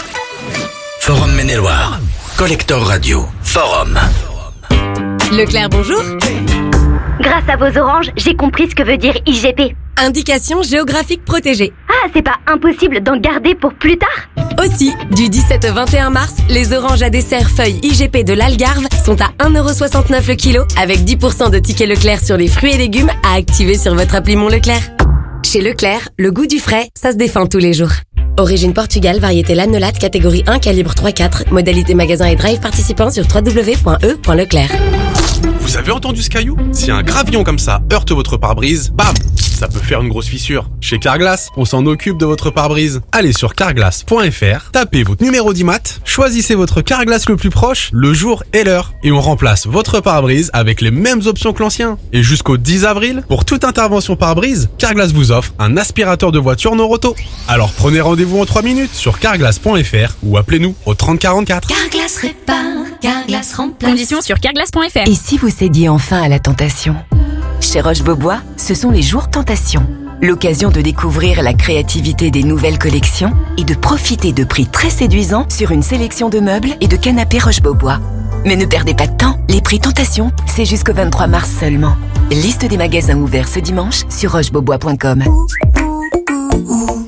Forum Maine-et-Loire. Collector Radio. Forum. Leclerc, bonjour. Grâce à vos oranges, j'ai compris ce que veut dire IGP. Indication géographique protégée. Ah, c'est pas impossible d'en garder pour plus tard? Aussi, du 17 au 21 mars, les oranges à dessert feuilles IGP de l'Algarve sont à 1,69€ le kilo, avec 10% de tickets Leclerc sur les fruits et légumes à activer sur votre appli Mon Leclerc. Chez Leclerc, le goût du frais, ça se défend tous les jours. Origine Portugal, variété Lannolat, catégorie 1, calibre 3-4. Modalité magasin et drive participant sur www.e.leclerc. Vous avez entendu ce caillou? Si un gravillon comme ça heurte votre pare-brise, bam! Ça peut faire une grosse fissure. Chez Carglass, on s'en occupe de votre pare-brise. Allez sur carglass.fr, tapez votre numéro d'IMAT, choisissez votre Carglass le plus proche, le jour et l'heure, et on remplace votre pare-brise avec les mêmes options que l'ancien. Et jusqu'au 10 avril, pour toute intervention pare-brise, Carglass vous offre un aspirateur de voiture Noroto. Alors prenez rendez-vous en 3 minutes sur carglass.fr ou appelez-nous au 30 44. Carglass répare, Carglass remplace. Conditions sur carglass.fr. Et si vous cédiez enfin à la tentation? Chez Roche-Beaubois, ce sont les jours Tentation. L'occasion de découvrir la créativité des nouvelles collections et de profiter de prix très séduisants sur une sélection de meubles et de canapés Roche-Beaubois. Mais ne perdez pas de temps, les prix Tentation, c'est jusqu'au 23 mars seulement. Liste des magasins ouverts ce dimanche sur rochebeaubois.com.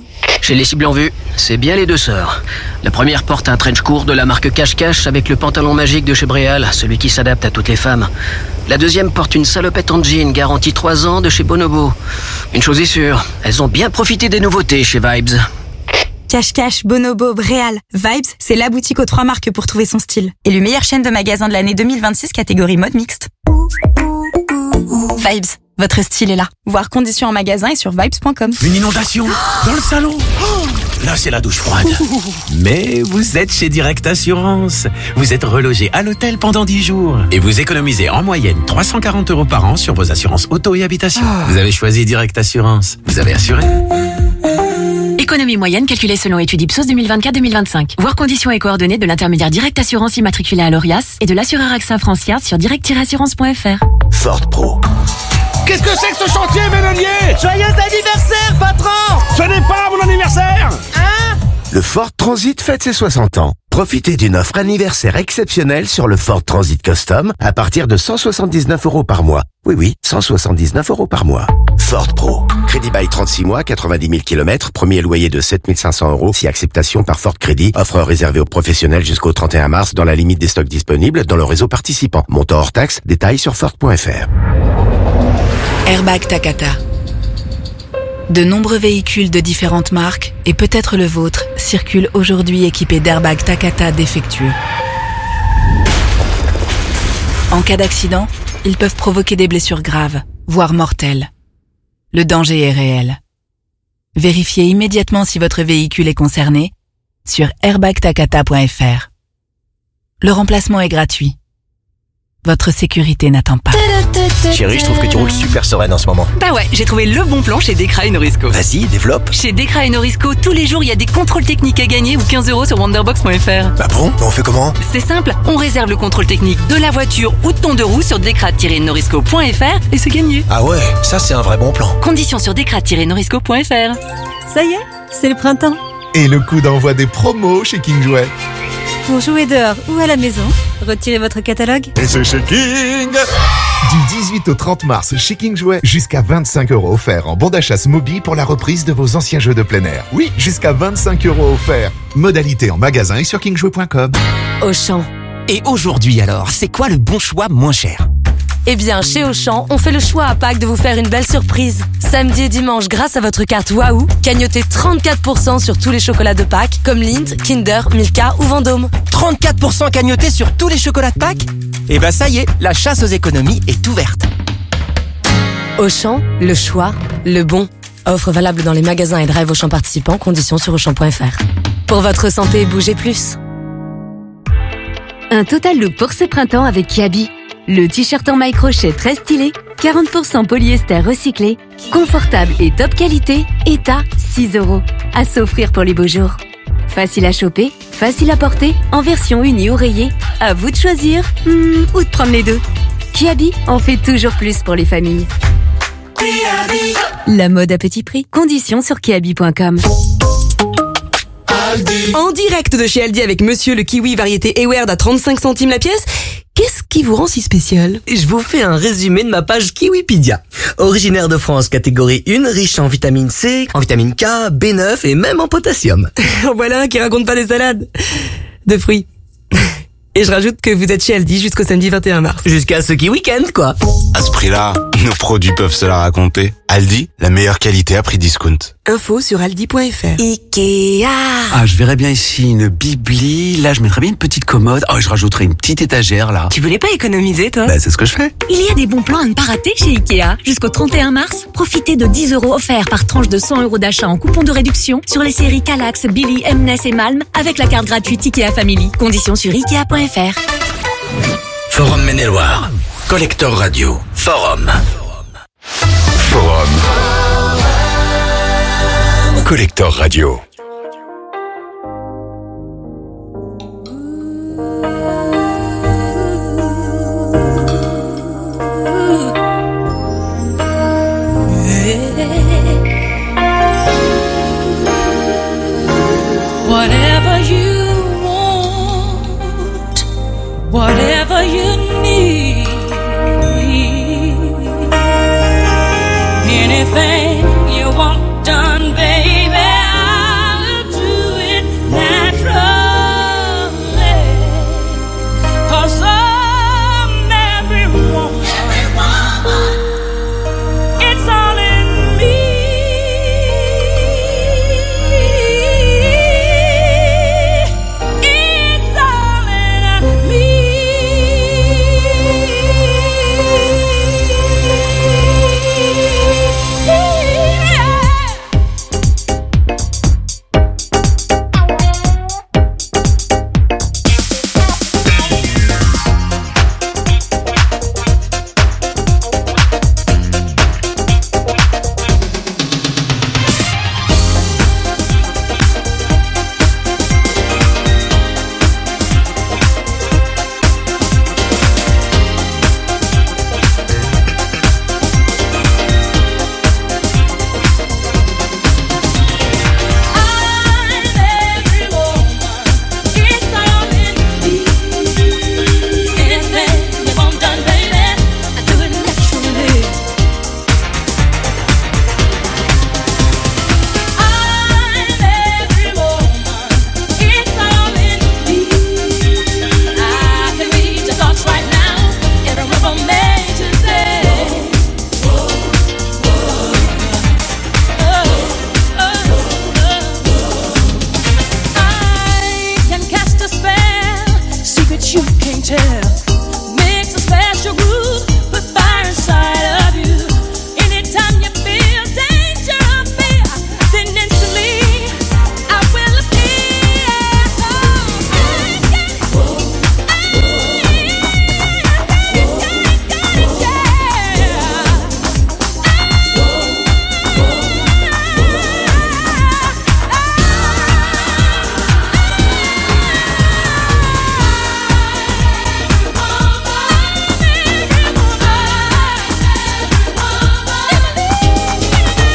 Chez les cibles en vue, c'est bien les deux sœurs. La première porte un trench court de la marque Cache-Cache avec le pantalon magique de chez Bréal, celui qui s'adapte à toutes les femmes. La deuxième porte une salopette en jean, garantie 3 ans de chez Bonobo. Une chose est sûre, elles ont bien profité des nouveautés chez Vibes. Cache-Cache, Bonobo, Bréal. Vibes, c'est la boutique aux 3 marques pour trouver son style. Et le meilleur chaîne de magasins de l'année 2026 catégorie mode mixte. Vibes, votre style est là. Voir conditions en magasin et sur vibes.com. Une inondation dans le salon. Là, c'est la douche froide. Mais vous êtes chez Direct Assurance. Vous êtes relogé à l'hôtel pendant 10 jours. Et vous économisez en moyenne 340 € par an sur vos assurances auto et habitation. Vous avez choisi Direct Assurance. Vous avez assuré. Économie moyenne calculée selon étude Ipsos 2024-2025. Voir conditions et coordonnées de l'intermédiaire Direct Assurance immatriculé à l'ORIAS et de l'assureur AXA Francia sur direct-assurance.fr. Ford Pro. Qu'est-ce que c'est que ce chantier, Ménelier? Joyeux anniversaire, patron! Ce n'est pas mon anniversaire! Hein? Le Ford Transit fête ses 60 ans. Profitez d'une offre anniversaire exceptionnelle sur le Ford Transit Custom à partir de 179 € par mois. Oui, 179 € par mois. Ford Pro. Crédit bail 36 mois, 90 000 km, premier loyer de 7 500 € si acceptation par Ford Crédit. Offre réservée aux professionnels jusqu'au 31 mars dans la limite des stocks disponibles dans le réseau participant. Montant hors taxe, détails sur Ford.fr. Airbag Takata. De nombreux véhicules de différentes marques, et peut-être le vôtre, circulent aujourd'hui équipés d'airbags Takata défectueux. En cas d'accident, ils peuvent provoquer des blessures graves, voire mortelles. Le danger est réel. Vérifiez immédiatement si votre véhicule est concerné sur airbagtakata.fr. Le remplacement est gratuit. Votre sécurité n'attend pas. Chérie, je trouve que tu roules super sereine en ce moment. Bah ouais, j'ai trouvé le bon plan chez Decra et Norisco. Vas-y, développe. Chez Decra et Norisco, tous les jours, il y a des contrôles techniques à gagner ou 15 € sur wonderbox.fr. Bah bon, on fait comment? C'est simple, on réserve le contrôle technique de la voiture ou de ton deux roues sur decra-norisco.fr et c'est gagné. Ah ouais, ça c'est un vrai bon plan. Conditions sur decra-norisco.fr. Ça y est, c'est le printemps. Et le coup d'envoi des promos chez King Jouet. Pour jouer dehors ou à la maison, retirez votre catalogue. Et c'est chez King. Du 18 au 30 mars, chez King Jouet, jusqu'à 25 € offerts en bon d'achat Smoby pour la reprise de vos anciens jeux de plein air. Oui, jusqu'à 25 € offerts. Modalité en magasin et sur kingjouet.com. Auchan. Et aujourd'hui alors, c'est quoi le bon choix moins cher? Eh bien, chez Auchan, on fait le choix à Pâques de vous faire une belle surprise. Samedi et dimanche, grâce à votre carte Waouh, cagnotez 34% sur tous les chocolats de Pâques, comme Lindt, Kinder, Milka ou Vendôme. 34% cagnotés sur tous les chocolats de Pâques? Eh ben ça y est, la chasse aux économies est ouverte. Auchan, le choix, le bon. Offre valable dans les magasins et drive Auchan participants, conditions sur Auchan.fr. Pour votre santé, bougez plus. Un total look pour ce printemps avec Kiabi. Le t-shirt en maille crochet très stylé, 40% polyester recyclé, confortable et top qualité, est à 6 €. À s'offrir pour les beaux jours. Facile à choper, facile à porter, en version unie ou rayée. À vous de choisir, ou de prendre les deux. Kiabi en fait toujours plus pour les familles. La mode à petit prix. Conditions sur kiabi.com. En direct de chez Aldi avec Monsieur le kiwi variété Ewerd à 35 centimes la pièce. Qu'est-ce qui vous rend si spécial? Je vous fais un résumé de ma page Kiwipedia. Originaire de France, catégorie 1, riche en vitamine C, en vitamine K, B9 et même en potassium. Voilà un qui raconte pas des salades de fruits. Et je rajoute que vous êtes chez Aldi jusqu'au samedi 21 mars. Jusqu'à ce week-end, quoi. À ce prix-là, nos produits peuvent se la raconter. Aldi, la meilleure qualité à prix discount. Info sur aldi.fr. Ikea. Ah, je verrais bien ici une bibli. Là, je mettrais bien une petite commode. Oh, je rajouterais une petite étagère, là. Tu voulais pas économiser, toi? Bah, c'est ce que je fais. Il y a des bons plans à ne pas rater chez Ikea. Jusqu'au 31 mars, profitez de 10 € offerts par tranche de 100 € d'achat en coupon de réduction sur les séries Kallax, Billy, Mness et Malm avec la carte gratuite Ikea Family. Conditions sur Ikea.fr. Forum Maine-et-Loire. Collector Radio. Forum. Forum. Collector Radio. Whatever you want, whatever you need, anything you want done, baby,